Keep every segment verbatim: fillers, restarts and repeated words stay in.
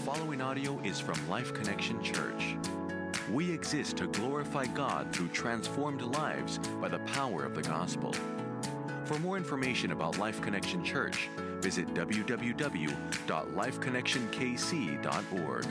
following audio is from Life Connection Church. We exist to glorify God through transformed lives by the power of the gospel. For more information about Life Connection Church, visit w w w dot life connection k c dot org.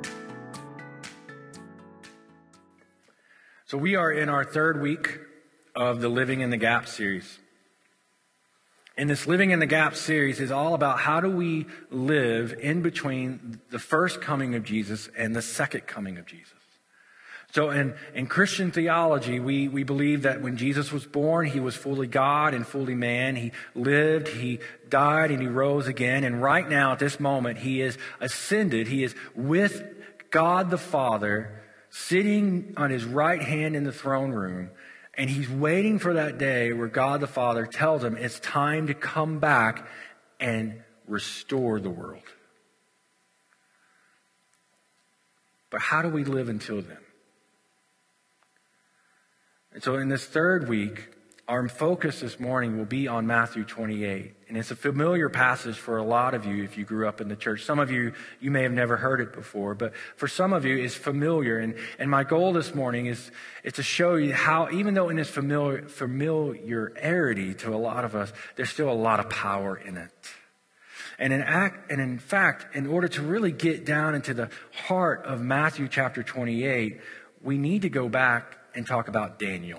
So we are in our third week of the Living in the Gap series. And this Living in the Gap series is all about how do we live in between the first coming of Jesus and the second coming of Jesus. So in, in Christian theology, we, we believe that when Jesus was born, he was fully God and fully man. He lived, he died, and he rose again. And right now, at this moment, he is ascended. He is with God the Father, sitting on his right hand in the throne room. And he's waiting for that day where God the Father tells him it's time to come back and restore the world. But how do we live until then? And so in this third week, our focus this morning will be on Matthew twenty-eight. And it's a familiar passage for a lot of you if you grew up in the church. Some of you, you may have never heard it before, but for some of you, it's familiar. And, and my goal this morning is, is to show you how, even though in this familiar, familiarity to a lot of us, there's still a lot of power in it. And in, act, and in fact, in order to really get down into the heart of Matthew chapter twenty-eight, we need to go back and talk about Daniel.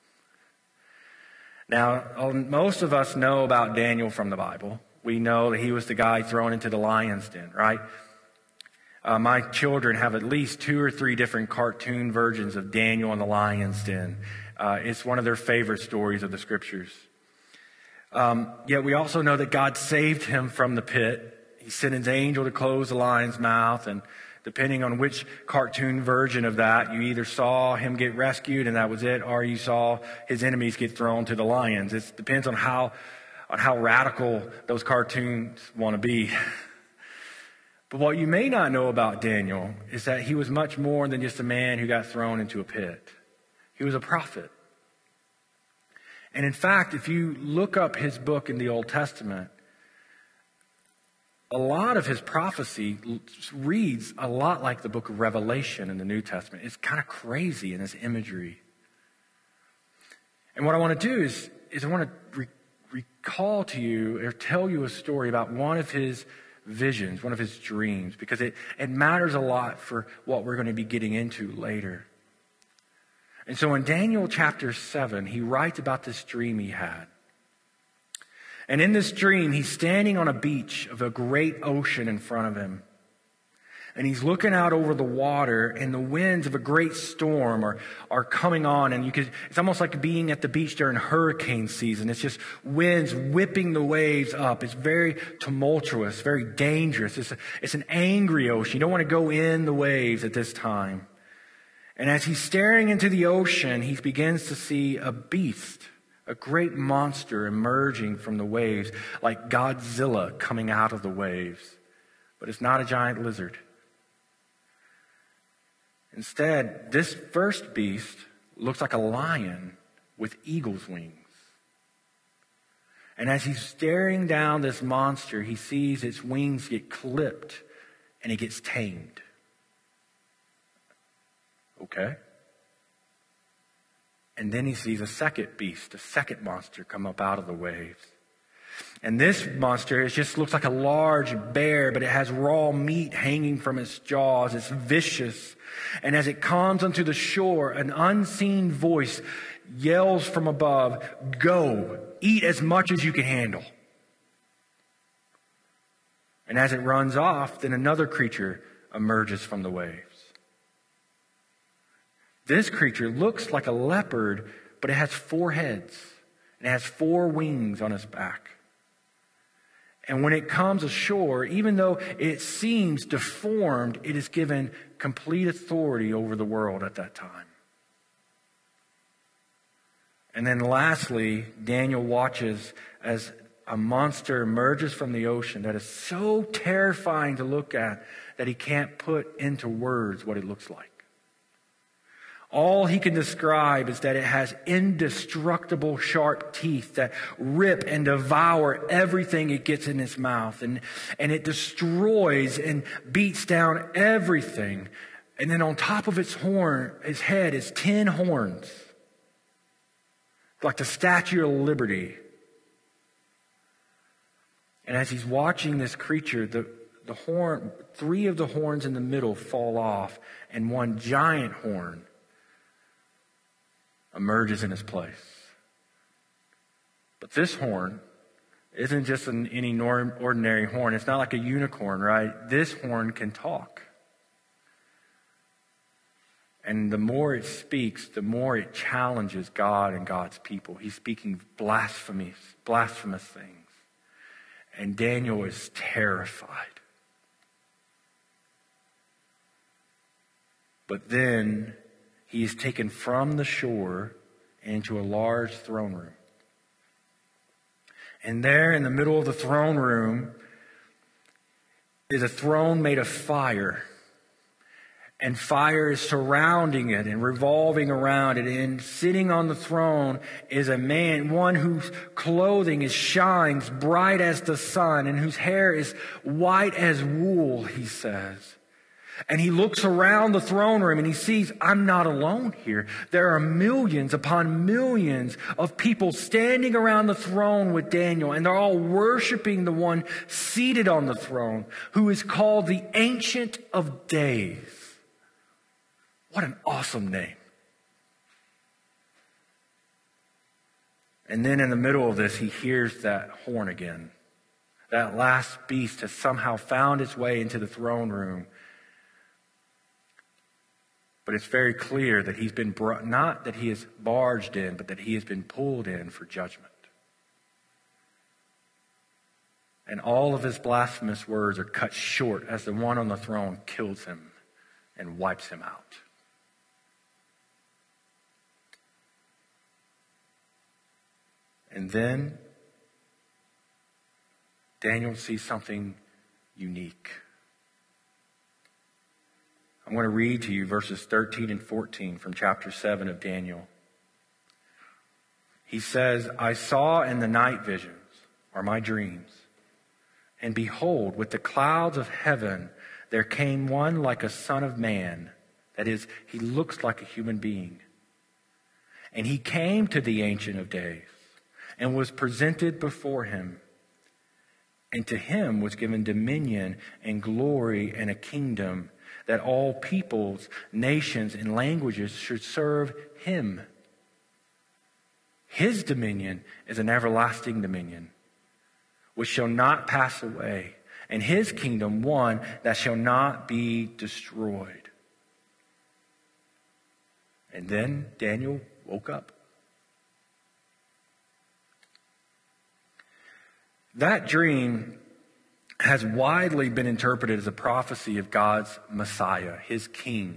Now, most of us know about Daniel from the Bible. We know that he was the guy thrown into the lion's den, right? Uh, my children have at least two or three different cartoon versions of Daniel in the lion's den. Uh, it's one of their favorite stories of the scriptures. Um, yet we also know that God saved him from the pit. He sent his angel to close the lion's mouth, and depending on which cartoon version of that, you either saw him get rescued and that was it, or you saw his enemies get thrown to the lions. It depends on how on how radical those cartoons want to be. But what you may not know about Daniel is that he was much more than just a man who got thrown into a pit. He was a prophet. And in fact, if you look up his book in the Old Testament, a lot of his prophecy reads a lot like the book of Revelation in the New Testament. It's kind of crazy in its imagery. And what I want to do is, is I want to re- recall to you or tell you a story about one of his visions, one of his dreams, because it, it matters a lot for what we're going to be getting into later. And so in Daniel chapter seven, he writes about this dream he had. And in this dream, he's standing on a beach of a great ocean in front of him. And he's looking out over the water, and the winds of a great storm are, are coming on. And you could, it's almost like being at the beach during hurricane season. It's just winds whipping the waves up. It's very tumultuous, very dangerous. It's, a, it's an angry ocean. You don't want to go in the waves at this time. And as he's staring into the ocean, he begins to see a beast, a great monster emerging from the waves, like Godzilla coming out of the waves. But it's not a giant lizard. Instead, this first beast looks like a lion with eagle's wings. And as he's staring down this monster, he sees its wings get clipped and it gets tamed. Okay? And then he sees a second beast, a second monster come up out of the waves. And this monster, it just looks like a large bear, but it has raw meat hanging from its jaws. It's vicious. And as it comes onto the shore, an unseen voice yells from above, "Go, eat as much as you can handle." And as it runs off, then another creature emerges from the waves. This creature looks like a leopard, but it has four heads. And it has four wings on its back. And when it comes ashore, even though it seems deformed, it is given complete authority over the world at that time. And then lastly, Daniel watches as a monster emerges from the ocean that is so terrifying to look at that he can't put into words what it looks like. All he can describe is that it has indestructible sharp teeth that rip and devour everything it gets in its mouth. And, and it destroys and beats down everything. And then on top of its horn, its head is ten horns. Like the Statue of Liberty. And as he's watching this creature, the, the horn, three of the horns in the middle fall off, and one giant horn emerges in its place. But this horn isn't just an, any norm, ordinary horn. It's not like a unicorn, right? This horn can talk. And the more it speaks, the more it challenges God and God's people. He's speaking blasphemous, blasphemous things. And Daniel is terrified. But then he is taken from the shore into a large throne room. And there in the middle of the throne room is a throne made of fire. And fire is surrounding it and revolving around it. And sitting on the throne is a man, one whose clothing is shines bright as the sun and whose hair is white as wool, he says. And he looks around the throne room and he sees, I'm not alone here. There are millions upon millions of people standing around the throne with Daniel, and they're all worshiping the one seated on the throne, who is called the Ancient of Days. What an awesome name. And then in the middle of this, he hears that horn again. That last beast has somehow found its way into the throne room. But it's very clear that he's been brought, not that he is barged in, but that he has been pulled in for judgment. And all of his blasphemous words are cut short as the one on the throne kills him and wipes him out. And then Daniel sees something unique. I'm going to read to you verses thirteen and fourteen from chapter seven of Daniel. He says, I saw in the night visions, or my dreams, and behold, with the clouds of heaven, there came one like a son of man. That is, he looks like a human being. And he came to the Ancient of Days and was presented before him. And to him was given dominion and glory and a kingdom, that all peoples, nations, and languages should serve him. His dominion is an everlasting dominion, which shall not pass away, and his kingdom one that shall not be destroyed. And then Daniel woke up. That dream has widely been interpreted as a prophecy of God's Messiah, his king.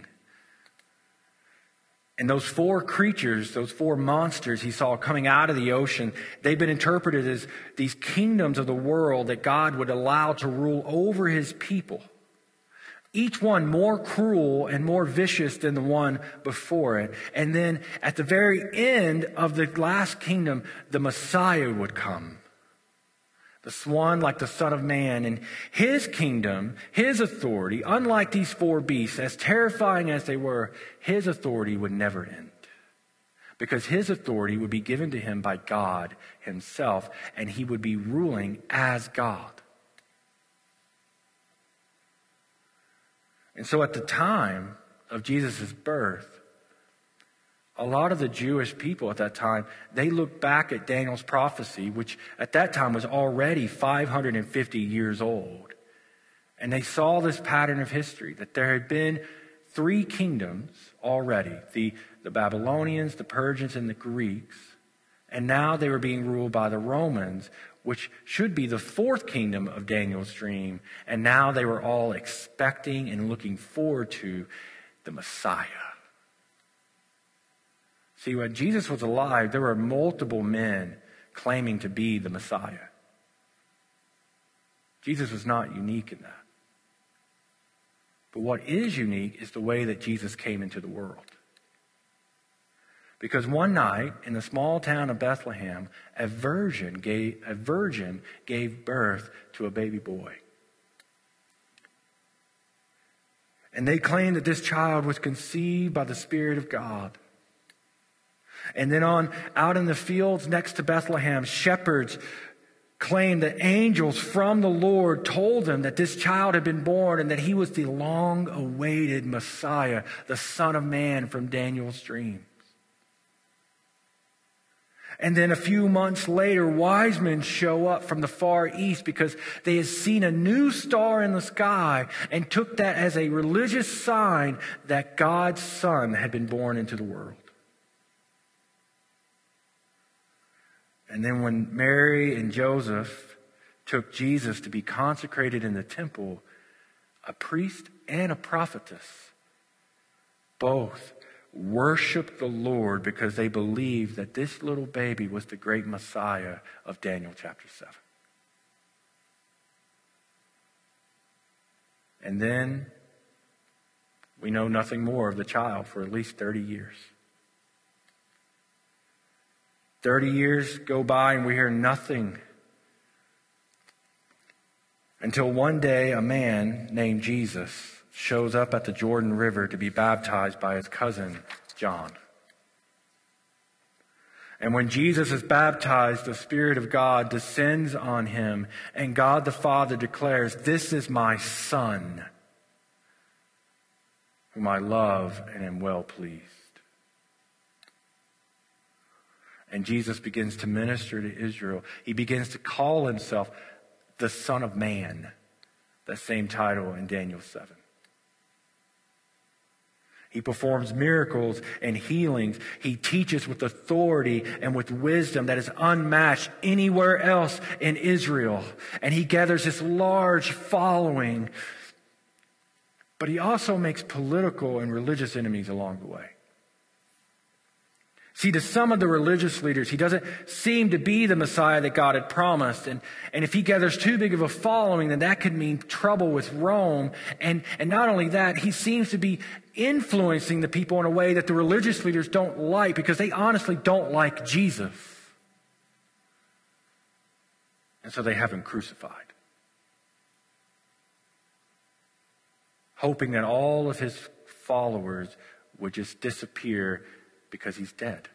And those four creatures, those four monsters he saw coming out of the ocean, they've been interpreted as these kingdoms of the world that God would allow to rule over his people. Each one more cruel and more vicious than the one before it. And then at the very end of the last kingdom, the Messiah would come. The swan like the Son of Man, and his kingdom, his authority, unlike these four beasts, as terrifying as they were, his authority would never end. Because his authority would be given to him by God himself, and he would be ruling as God. And so at the time of Jesus' birth, a lot of the Jewish people at that time, they looked back at Daniel's prophecy, which at that time was already five hundred fifty years old. And they saw this pattern of history, that there had been three kingdoms already, the, the Babylonians, the Persians, and the Greeks. And now they were being ruled by the Romans, which should be the fourth kingdom of Daniel's dream. And now they were all expecting and looking forward to the Messiah. See, when Jesus was alive, there were multiple men claiming to be the Messiah. Jesus was not unique in that. But what is unique is the way that Jesus came into the world. Because one night in the small town of Bethlehem, a virgin gave, a virgin gave birth to a baby boy. And they claimed that this child was conceived by the Spirit of God. And then on out in the fields next to Bethlehem, shepherds claimed that angels from the Lord told them that this child had been born and that he was the long-awaited Messiah, the Son of Man from Daniel's dreams. And then a few months later, wise men show up from the Far East because they had seen a new star in the sky and took that as a religious sign that God's Son had been born into the world. And then when Mary and Joseph took Jesus to be consecrated in the temple, a priest and a prophetess both worshiped the Lord because they believed that this little baby was the great Messiah of Daniel chapter seven. And then we know nothing more of the child for at least thirty years. thirty years go by and we hear nothing until one day a man named Jesus shows up at the Jordan River to be baptized by his cousin, John. And when Jesus is baptized, the Spirit of God descends on him, and God the Father declares, "This is my Son, whom I love and am well pleased." And Jesus begins to minister to Israel. He begins to call himself the Son of Man, that same title in Daniel seven. He performs miracles and healings. He teaches with authority and with wisdom that is unmatched anywhere else in Israel. And he gathers this large following. But he also makes political and religious enemies along the way. See, to some of the religious leaders, he doesn't seem to be the Messiah that God had promised. And, and if he gathers too big of a following, then that could mean trouble with Rome. And, and not only that, he seems to be influencing the people in a way that the religious leaders don't like because they honestly don't like Jesus. And so they have him crucified, hoping that all of his followers would just disappear because he's dead.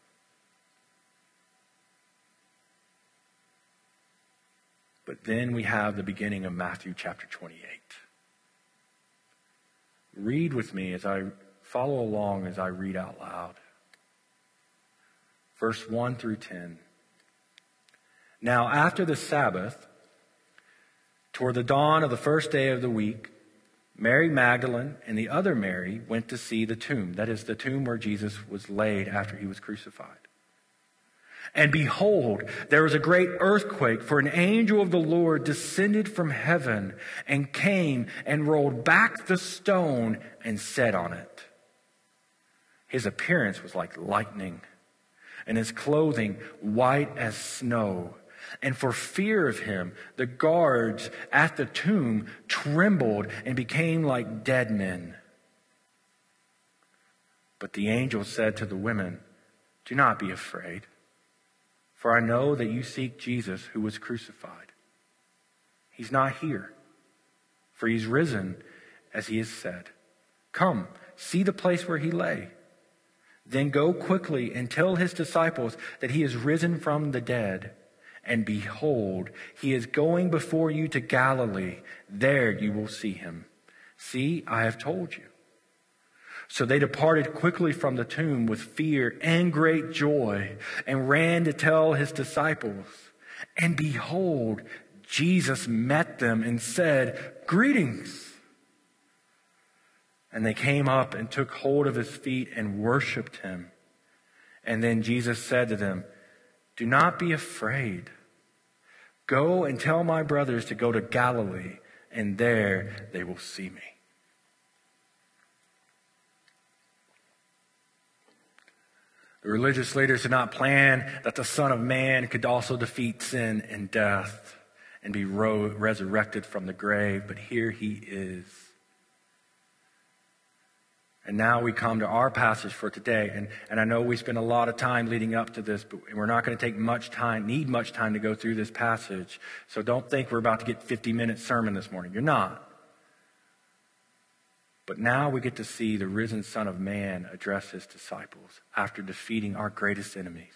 But then we have the beginning of Matthew chapter twenty-eight. Read with me as I follow along as I read out loud. Verse one through ten. Now after the Sabbath, toward the dawn of the first day of the week, Mary Magdalene and the other Mary went to see the tomb. That is the tomb where Jesus was laid after he was crucified. And behold, there was a great earthquake, for an angel of the Lord descended from heaven and came and rolled back the stone and sat on it. His appearance was like lightning, and his clothing white as snow. And for fear of him, the guards at the tomb trembled and became like dead men. But the angel said to the women, "Do not be afraid, for I know that you seek Jesus who was crucified. He's not here, for he's risen, as he has said. Come, see the place where he lay. Then go quickly and tell his disciples that he is risen from the dead. And behold, he is going before you to Galilee. There you will see him. See, I have told you." So they departed quickly from the tomb with fear and great joy and ran to tell his disciples. And behold, Jesus met them and said, "Greetings." And they came up and took hold of his feet and worshiped him. And then Jesus said to them, "Do not be afraid. Go and tell my brothers to go to Galilee, and there they will see me." The religious leaders did not plan that the Son of Man could also defeat sin and death and be ro- resurrected from the grave, but here he is. And now we come to our passage for today. And, and I know we spent a lot of time leading up to this, but we're not going to take much time, need much time to go through this passage. So don't think we're about to get fifty minute sermon this morning. You're not. But now we get to see the risen Son of Man address his disciples after defeating our greatest enemies.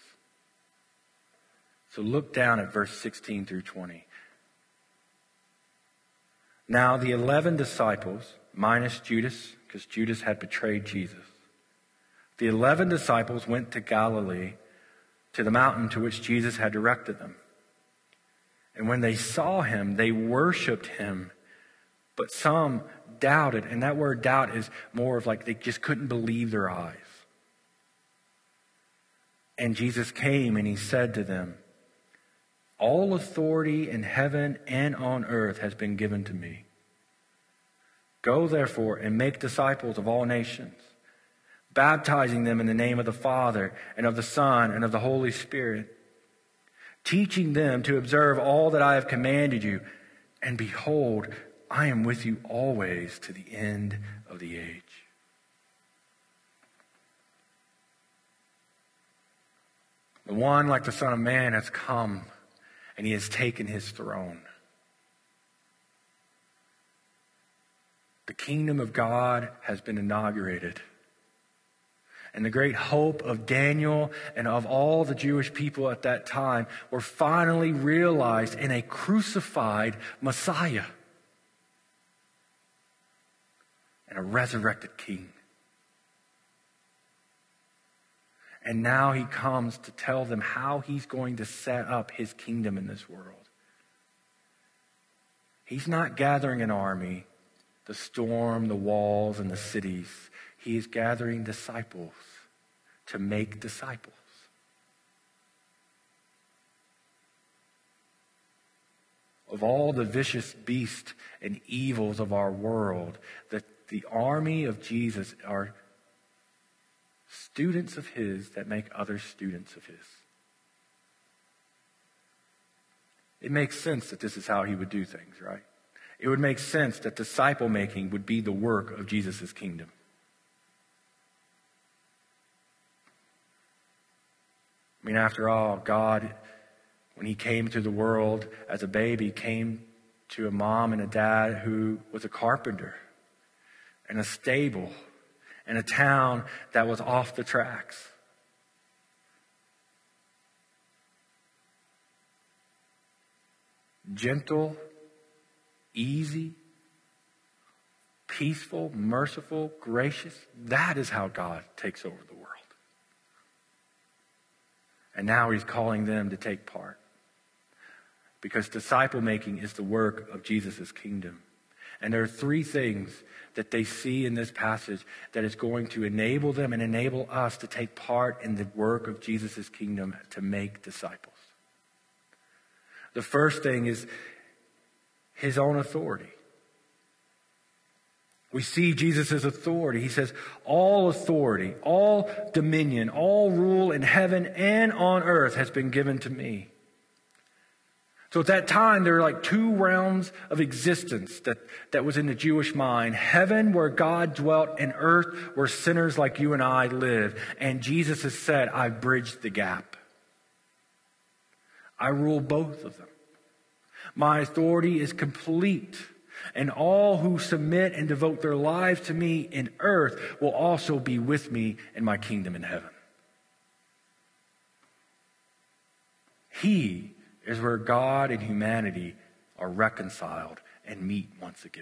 So look down at verse sixteen through twenty. Now the eleven disciples, minus Judas, because Judas had betrayed Jesus. The eleven disciples went to Galilee, to the mountain to which Jesus had directed them. And when they saw him, they worshiped him. But some doubted, and that word doubt is more of like they just couldn't believe their eyes. And Jesus came and he said to them, all authority in heaven and on earth has been given to me. Go, therefore, and make disciples of all nations, baptizing them in the name of the Father and of the Son and of the Holy Spirit, teaching them to observe all that I have commanded you. And behold, I am with you always to the end of the age. The one, like the Son of Man, has come, and he has taken his throne. The kingdom of God has been inaugurated. And the great hope of Daniel and of all the Jewish people at that time were finally realized in a crucified Messiah and a resurrected king. And now he comes to tell them how he's going to set up his kingdom in this world. He's not gathering an army to storm the walls and the cities. He is gathering disciples to make disciples. Of all the vicious beasts and evils of our world, the, the army of Jesus are students of his that make others students of his. It makes sense that this is how he would do things, right? It would make sense that disciple making would be the work of Jesus' kingdom. I mean, after all, God, when he came to the world as a baby, came to a mom and a dad who was a carpenter and a stable and a town that was off the tracks. Gentle, easy, peaceful, merciful, gracious. That is how God takes over the world. And now he's calling them to take part. Because disciple making is the work of Jesus' kingdom. And there are three things that they see in this passage that is going to enable them and enable us to take part in the work of Jesus' kingdom to make disciples. The first thing is his own authority. We see Jesus' authority. He says, all authority, all dominion, all rule in heaven and on earth has been given to me. So at that time, there were like two realms of existence that, that was in the Jewish mind. Heaven, where God dwelt, and earth, where sinners like you and I live. And Jesus has said, I bridged the gap. I rule both of them. My authority is complete. And all who submit and devote their lives to me in earth will also be with me in my kingdom in heaven. He is where God and humanity are reconciled and meet once again.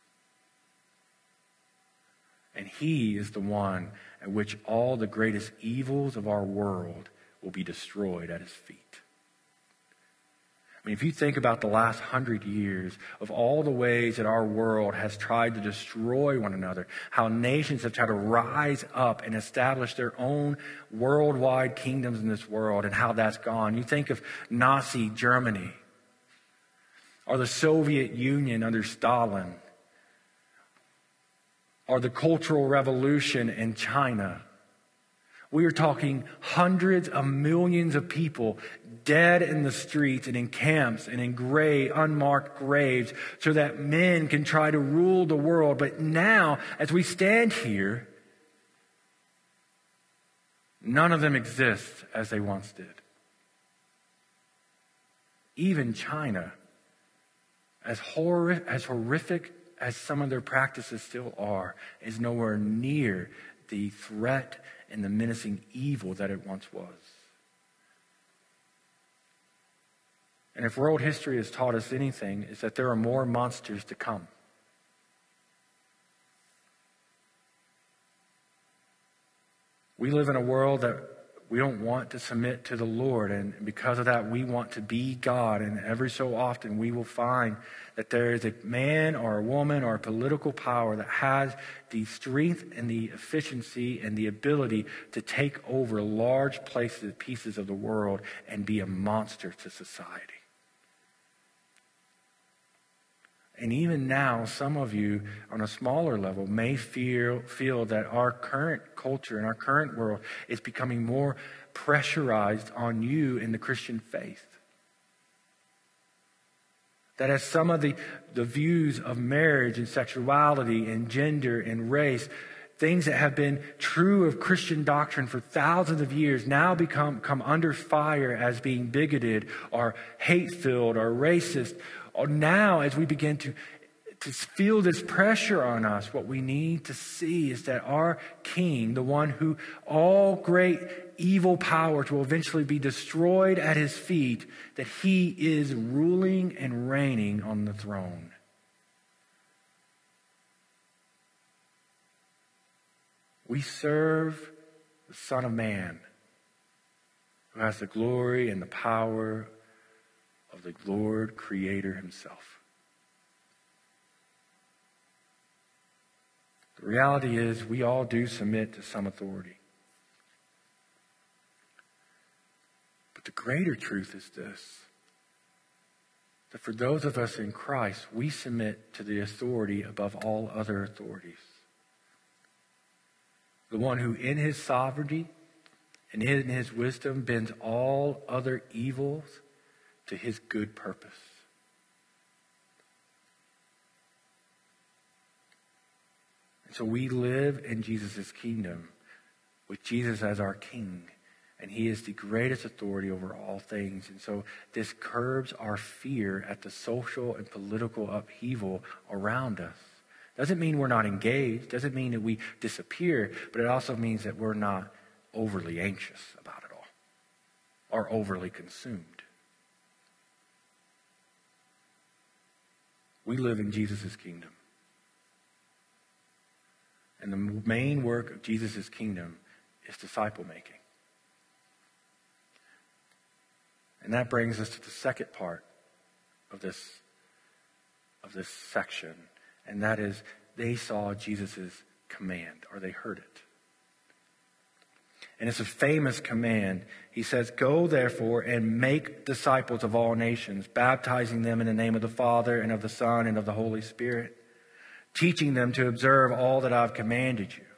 And he is the one at which all the greatest evils of our world will be destroyed at his feet. I mean, if you think about the last hundred years of all the ways that our world has tried to destroy one another, how nations have tried to rise up and establish their own worldwide kingdoms in this world, and how that's gone. You think of Nazi Germany, or the Soviet Union under Stalin, or the Cultural Revolution in China. We are talking hundreds of millions of people dead in the streets and in camps and in gray, unmarked graves so that men can try to rule the world. But now, as we stand here, None of them exist as they once did. Even China, as horrific, as horrific as some of their practices still are, is nowhere near the threat and the menacing evil that it once was. And if world history has taught us anything, it's that there are more monsters to come. We live in a world that we don't want to submit to the Lord, and because of that, we want to be God. And every so often, we will find that there is a man or a woman or a political power that has the strength and the efficiency and the ability to take over large places, pieces of the world, and be a monster to society. And even now, some of you on a smaller level may feel, feel that our current culture and our current world is becoming more pressurized on you in the Christian faith. That as some of the, the views of marriage and sexuality and gender and race, things that have been true of Christian doctrine for thousands of years now become come under fire as being bigoted or hate-filled or racist. Or now, as we begin to, to feel this pressure on us, what we need to see is that our King, the one who all great evil powers will eventually be destroyed at his feet, that he is ruling and reigning on the throne. We serve the Son of Man, who has the glory and the power of the Lord Creator himself. The reality is we all do submit to some authority. But the greater truth is this, that for those of us in Christ, we submit to the authority above all other authorities. The one who in his sovereignty and in his wisdom bends all other evils to his good purpose. And so we live in Jesus' kingdom with Jesus as our King, and he is the greatest authority over all things. And so this curbs our fear at the social and political upheaval around us. Doesn't mean we're not engaged, doesn't mean that we disappear, but it also means that we're not overly anxious about it all or overly consumed. We live in Jesus' kingdom. And the main work of Jesus' kingdom is disciple making. And that brings us to the second part of this, of this section. And that is, they saw Jesus' command, or they heard it. And it's a famous command. He says, "Go therefore and make disciples of all nations, baptizing them in the name of the Father and of the Son and of the Holy Spirit, teaching them to observe all that I've commanded you."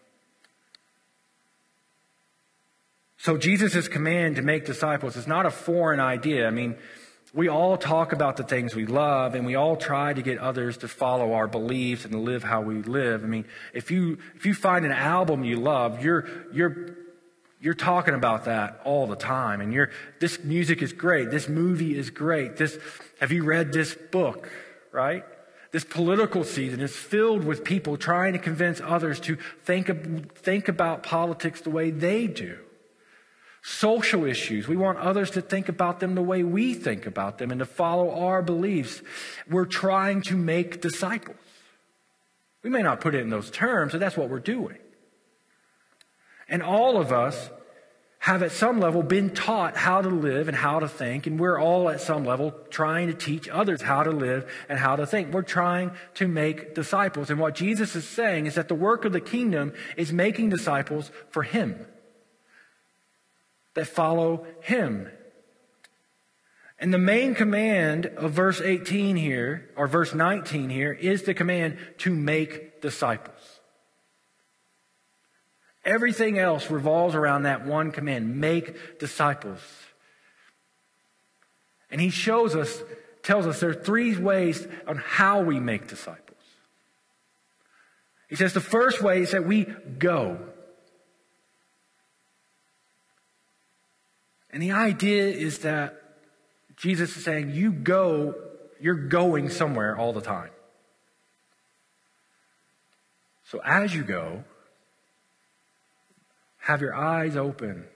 So Jesus' command to make disciples is not a foreign idea. I mean, we all talk about the things we love, and we all try to get others to follow our beliefs and to live how we live. I mean, if you if you find an album you love, you're you're You're talking about that all the time. And you're, this music is great. This movie is great. This, have you read this book, right? This political season is filled with people trying to convince others to think, think about politics the way they do. Social issues, we want others to think about them the way we think about them and to follow our beliefs. We're trying to make disciples. We may not put it in those terms, but that's what we're doing. And all of us have at some level been taught how to live and how to think, and we're all at some level trying to teach others how to live and how to think. We're trying to make disciples. And what Jesus is saying is that the work of the kingdom is making disciples for him, that follow him. And the main command of verse eighteen here, or verse nineteen here, is the command to make disciples. Everything else revolves around that one command, make disciples. And he shows us, tells us there are three ways on how we make disciples. He says the first way is that we go. And the idea is that Jesus is saying, you go, you're going somewhere all the time. So as you go, have your eyes open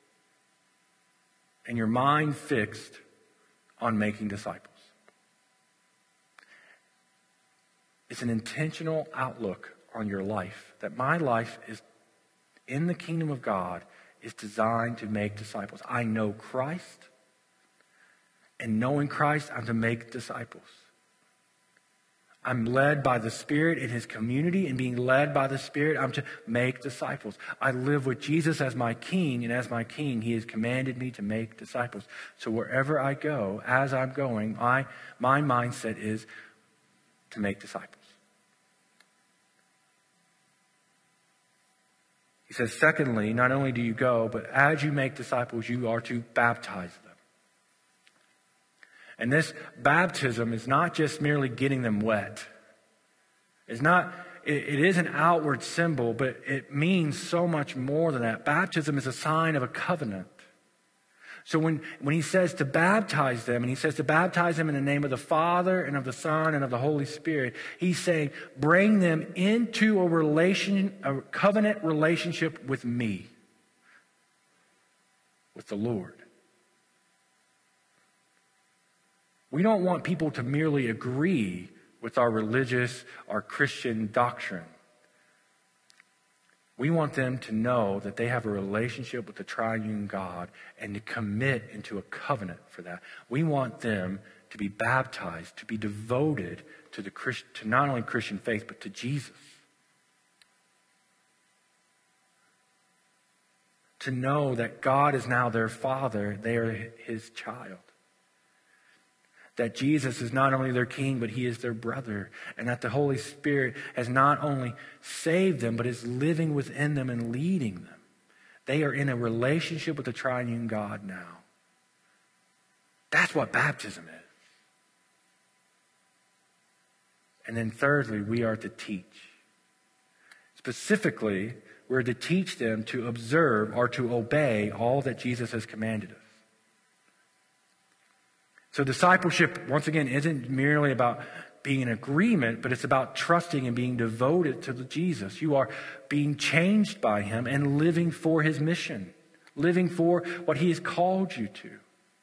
and your mind fixed on making disciples. It's an intentional outlook on your life, that my life is in the kingdom of God is designed to make disciples. I know Christ, and knowing Christ, I'm to make disciples. I'm led by the Spirit in his community, and being led by the Spirit, I'm to make disciples. I live with Jesus as my King, and as my King, he has commanded me to make disciples. So wherever I go, as I'm going, my, my mindset is to make disciples. He says, secondly, not only do you go, but as you make disciples, you are to baptize them. And this baptism is not just merely getting them wet. It's not, it, it is an outward symbol, but it means so much more than that. Baptism is a sign of a covenant. So when, when he says to baptize them, and he says to baptize them in the name of the Father and of the Son and of the Holy Spirit, he's saying, bring them into a relation, a covenant relationship with me, with the Lord. We don't want people to merely agree with our religious, our Christian doctrine. We want them to know that they have a relationship with the triune God and to commit into a covenant for that. We want them to be baptized, to be devoted to the Christ, to not only Christian faith, but to Jesus. To know that God is now their Father, they are his child. That Jesus is not only their King, but he is their brother. And that the Holy Spirit has not only saved them, but is living within them and leading them. They are in a relationship with the triune God now. That's what baptism is. And then thirdly, we are to teach. Specifically, we're to teach them to observe or to obey all that Jesus has commanded us. So discipleship, once again, isn't merely about being in agreement, but it's about trusting and being devoted to Jesus. You are being changed by him and living for his mission, living for what he has called you to.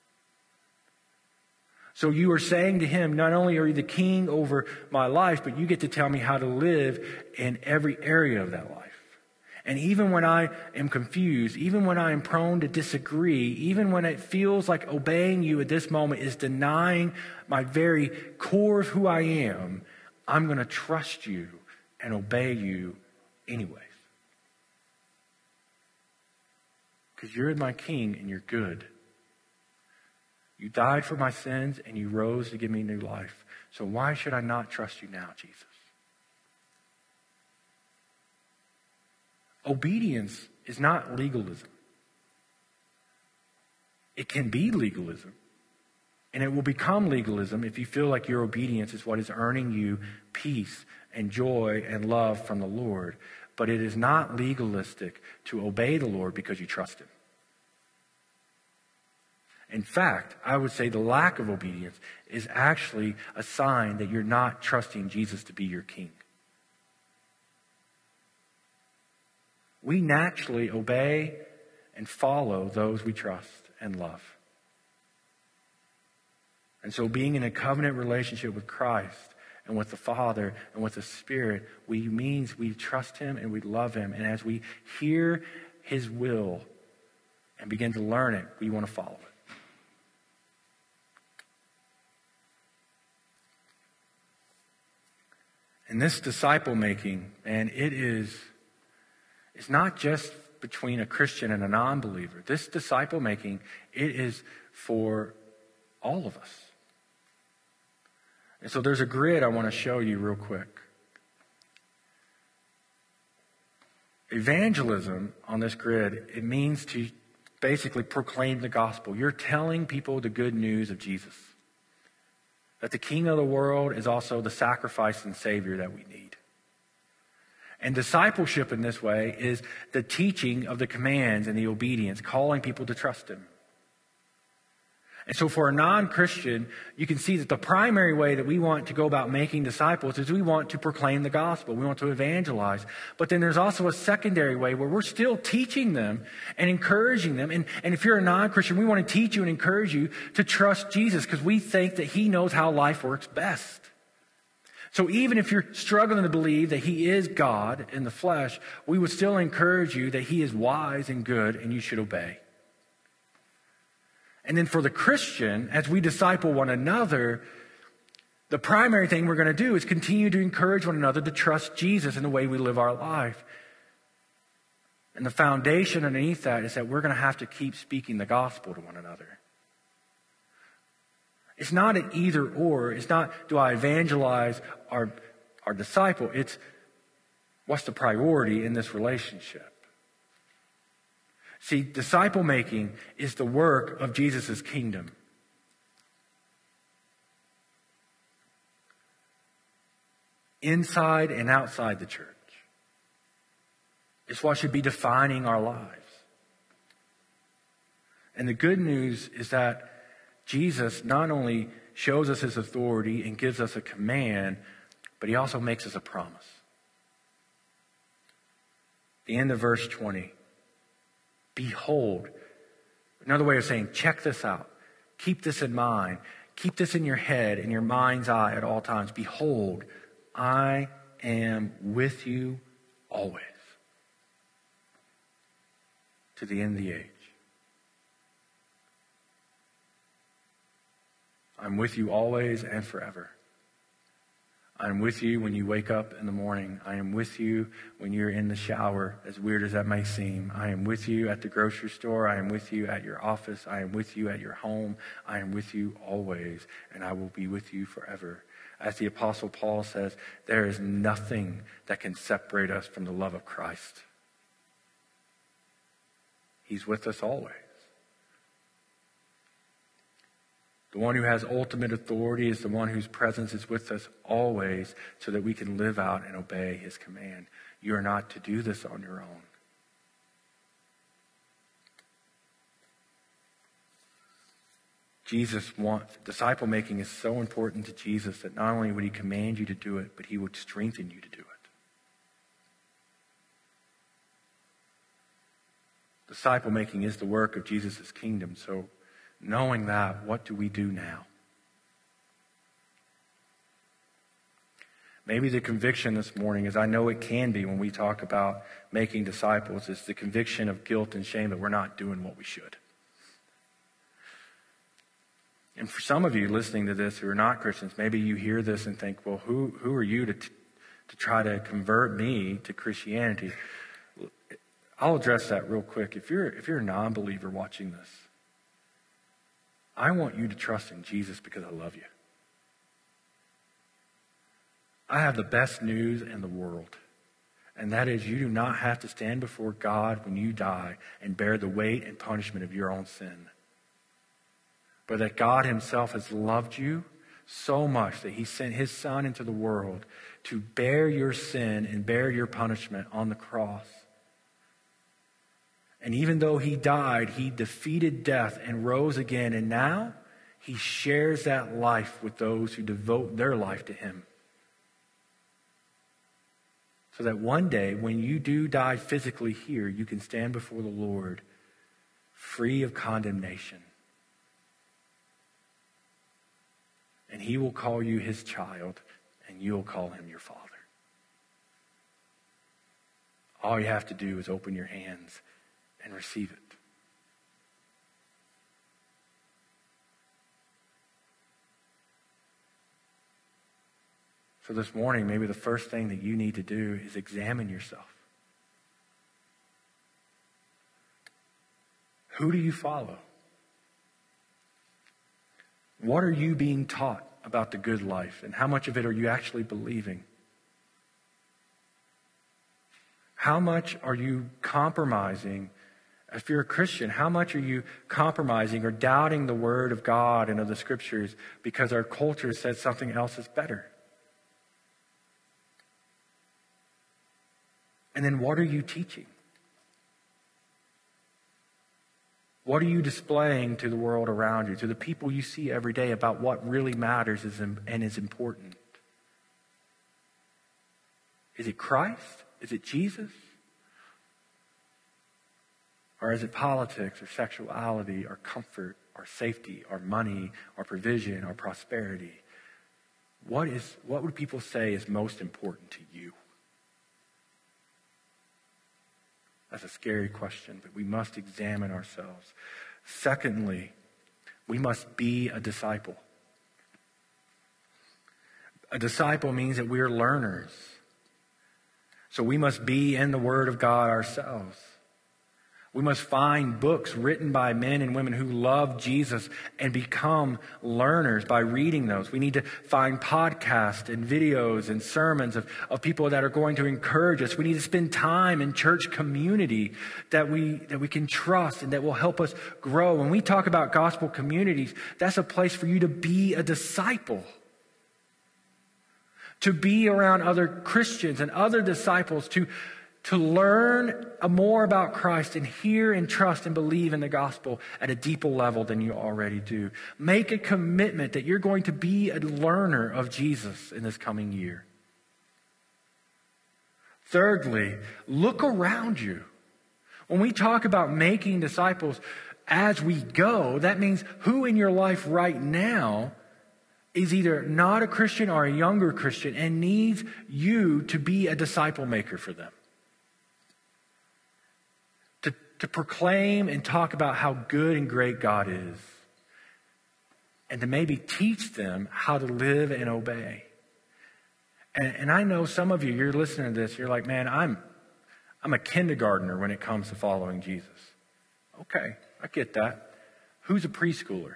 So you are saying to him, not only are you the king over my life, but you get to tell me how to live in every area of that life. And even when I am confused, even when I am prone to disagree, even when it feels like obeying you at this moment is denying my very core of who I am, I'm going to trust you and obey you anyways. Because you're my King and you're good. You died for my sins and you rose to give me new life. So why should I not trust you now, Jesus? Obedience is not legalism. It can be legalism. And it will become legalism if you feel like your obedience is what is earning you peace and joy and love from the Lord. But it is not legalistic to obey the Lord because you trust him. In fact, I would say the lack of obedience is actually a sign that you're not trusting Jesus to be your King. We naturally obey and follow those we trust and love. And so being in a covenant relationship with Christ and with the Father and with the Spirit, we means we trust him and we love him. And as we hear his will and begin to learn it, we want to follow it. And this disciple making, and it is It's not just between a Christian and a non-believer. This disciple making, it is for all of us. And so there's a grid I want to show you real quick. Evangelism on this grid, it means to basically proclaim the gospel. You're telling people the good news of Jesus. That the King of the world is also the sacrifice and Savior that we need. And discipleship in this way is the teaching of the commands and the obedience, calling people to trust him. And so for a non-Christian, you can see that the primary way that we want to go about making disciples is we want to proclaim the gospel. We want to evangelize. But then there's also a secondary way where we're still teaching them and encouraging them. And, and if you're a non-Christian, we want to teach you and encourage you to trust Jesus because we think that he knows how life works best. So even if you're struggling to believe that he is God in the flesh, we would still encourage you that he is wise and good and you should obey. And then for the Christian, as we disciple one another, the primary thing we're going to do is continue to encourage one another to trust Jesus in the way we live our life. And the foundation underneath that is that we're going to have to keep speaking the gospel to one another. It's not an either or. It's not, do I evangelize our, our disciple? It's, what's the priority in this relationship? See, disciple making is the work of Jesus' kingdom. Inside and outside the church. It's what should be defining our lives. And the good news is that Jesus not only shows us his authority and gives us a command, but he also makes us a promise. The end of verse twenty. Behold. Another way of saying, check this out. Keep this in mind. Keep this in your head, in your mind's eye at all times. Behold, I am with you always, to the end of the age. I'm with you always and forever. I'm with you when you wake up in the morning. I am with you when you're in the shower, as weird as that may seem. I am with you at the grocery store. I am with you at your office. I am with you at your home. I am with you always, and I will be with you forever. As the Apostle Paul says, there is nothing that can separate us from the love of Christ. He's with us always. The one who has ultimate authority is the one whose presence is with us always so that we can live out and obey his command. You are not to do this on your own. Jesus wants, disciple making is so important to Jesus that not only would he command you to do it, but he would strengthen you to do it. Disciple making is the work of Jesus' kingdom, so knowing that, what do we do now? Maybe the conviction this morning, as I know it can be when we talk about making disciples, is the conviction of guilt and shame that we're not doing what we should. And for some of you listening to this who are not Christians, maybe you hear this and think, well, who, who are you to, to try to convert me to Christianity? I'll address that real quick. If you're, if you're a non-believer watching this, I want you to trust in Jesus because I love you. I have the best news in the world, and that is you do not have to stand before God when you die and bear the weight and punishment of your own sin. But that God himself has loved you so much that he sent his Son into the world to bear your sin and bear your punishment on the cross. And even though he died, he defeated death and rose again. And now he shares that life with those who devote their life to him. So that one day, when you do die physically here, you can stand before the Lord free of condemnation. And he will call you his child, and you'll call him your father. All you have to do is open your hands and receive it. So this morning, maybe the first thing that you need to do is examine yourself. Who do you follow? What are you being taught about the good life, and how much of it are you actually believing? How much are you compromising? If you're a Christian, how much are you compromising or doubting the word of God and of the scriptures because our culture says something else is better? And then what are you teaching? What are you displaying to the world around you, to the people you see every day about what really matters and is important? Is it Christ? Is it Jesus? Or is it politics or sexuality or comfort or safety or money or provision or prosperity? What is, what would people say is most important to you? That's a scary question, but we must examine ourselves. Secondly, we must be a disciple. A disciple means that we are learners. So we must be in the Word of God ourselves. We must find books written by men and women who love Jesus and become learners by reading those. We need to find podcasts and videos and sermons of, of people that are going to encourage us. We need to spend time in church community that we, that we can trust and that will help us grow. When we talk about gospel communities, that's a place for you to be a disciple. To be around other Christians and other disciples, to To learn more about Christ and hear and trust and believe in the gospel at a deeper level than you already do. Make a commitment that you're going to be a learner of Jesus in this coming year. Thirdly, look around you. When we talk about making disciples as we go, that means who in your life right now is either not a Christian or a younger Christian and needs you to be a disciple maker for them. To proclaim and talk about how good and great God is. And to maybe teach them how to live and obey. And, and I know some of you, you're listening to this, you're like, man, I'm, I'm a kindergartner when it comes to following Jesus. Okay, I get that. Who's a preschooler?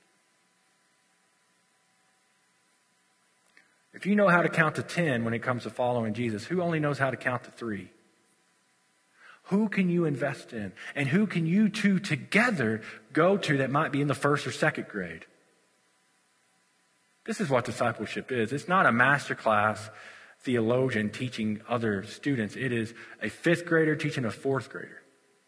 If you know how to count to ten when it comes to following Jesus, who only knows how to count to three? Who can you invest in? And who can you two together go to that might be in the first or second grade? This is what discipleship is. It's not a masterclass theologian teaching other students. It is a fifth grader teaching a fourth grader.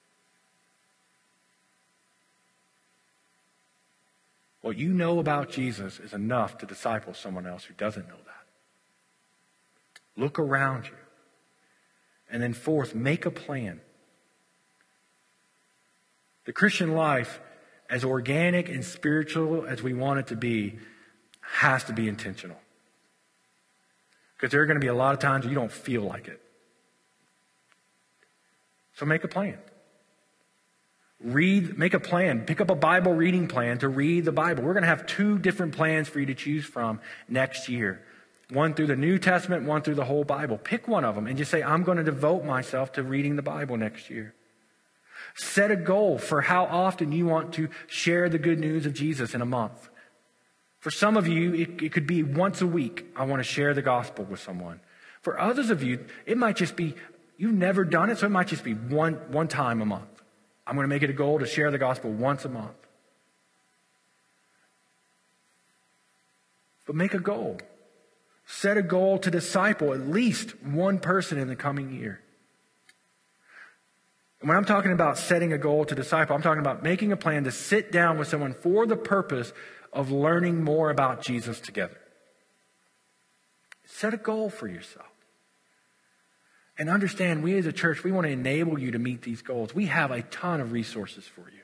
What you know about Jesus is enough to disciple someone else who doesn't know that. Look around you. And then fourth, make a plan. The Christian life, as organic and spiritual as we want it to be, has to be intentional. Because there are going to be a lot of times you don't feel like it. So make a plan. Read, make a plan. Pick up a Bible reading plan to read the Bible. We're going to have two different plans for you to choose from next year. One through the New Testament, one through the whole Bible. Pick one of them and just say, I'm going to devote myself to reading the Bible next year. Set a goal for how often you want to share the good news of Jesus in a month. For some of you, it, it could be once a week. I want to share the gospel with someone. For others of you, it might just be, you've never done it, so it might just be one, one time a month. I'm going to make it a goal to share the gospel once a month. But make a goal. Set a goal to disciple at least one person in the coming year. And when I'm talking about setting a goal to disciple, I'm talking about making a plan to sit down with someone for the purpose of learning more about Jesus together. Set a goal for yourself. And understand, we as a church, we want to enable you to meet these goals. We have a ton of resources for you.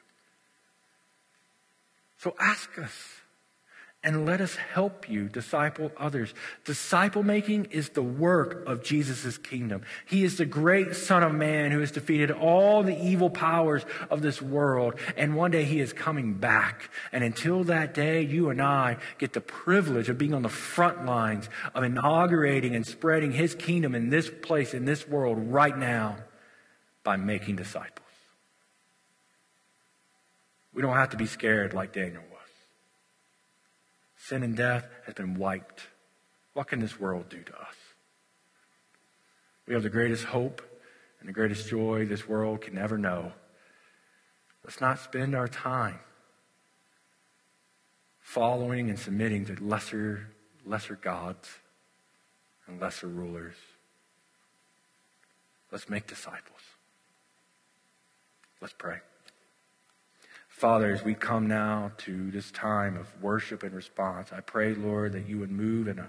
So ask us. And let us help you disciple others. Disciple making is the work of Jesus' kingdom. He is the great Son of Man who has defeated all the evil powers of this world. And one day he is coming back. And until that day, you and I get the privilege of being on the front lines of inaugurating and spreading his kingdom in this place, in this world right now by making disciples. We don't have to be scared like Daniel was. Sin and death has been wiped. What can this world do to us? We have the greatest hope and the greatest joy this world can ever know. Let's not spend our time following and submitting to lesser, lesser gods and lesser rulers. Let's make disciples. Let's pray. Father, as we come now to this time of worship and response, I pray, Lord, that you would move in us.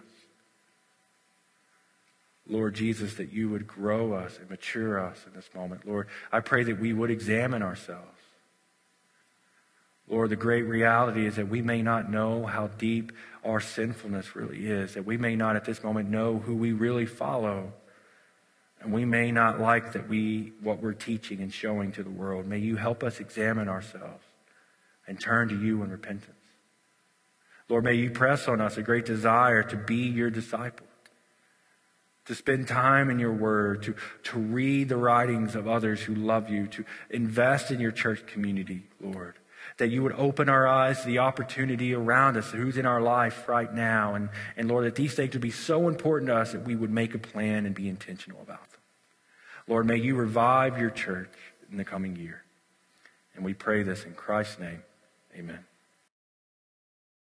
Lord Jesus, that you would grow us and mature us in this moment. Lord, I pray that we would examine ourselves. Lord, the great reality is that we may not know how deep our sinfulness really is, that we may not at this moment know who we really follow, and we may not like that we what we're teaching and showing to the world. May you help us examine ourselves and turn to you in repentance. Lord, may you press on us a great desire to be your disciple, to spend time in your word, to, to read the writings of others who love you, to invest in your church community, Lord. That you would open our eyes to the opportunity around us, who's in our life right now. And, and Lord, that these things would be so important to us that we would make a plan and be intentional about them. Lord, may you revive your church in the coming year. And we pray this in Christ's name. Amen.